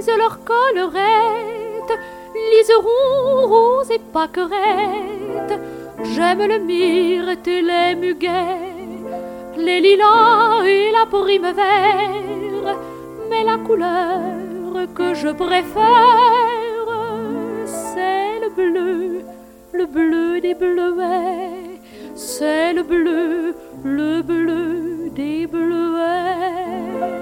leurs collerettes, liserons, roses et pâquerettes. J'aime le myrte et les muguets, les lilas et la prime vert, mais la couleur que je préfère, c'est le bleu des bleuets, c'est le bleu des bleuets.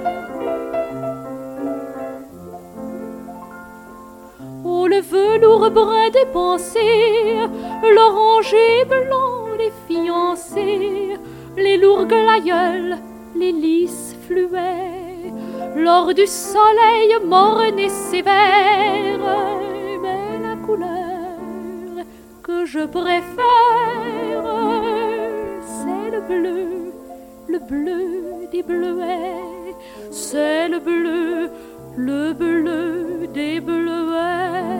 Oh, le velours brun des pensées, l'oranger blanc des fiancés, les lourds glaïeuls, les lys fluets, l'or du soleil morne et sévère, mais la couleur que je préfère, c'est le bleu des bleuets, c'est le bleu des bleuets.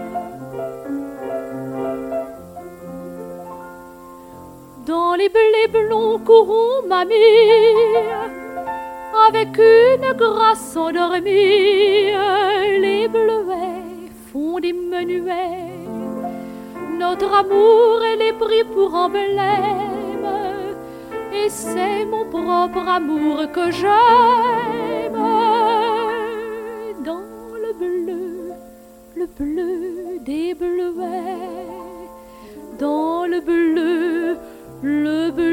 Dans les blés blonds courons ma mie, avec une grâce endormie, les bleuets font des menuets. Notre amour est pris pour emblème, et c'est mon propre amour que j'aime. Dans le bleu des bleuets, dans le bleu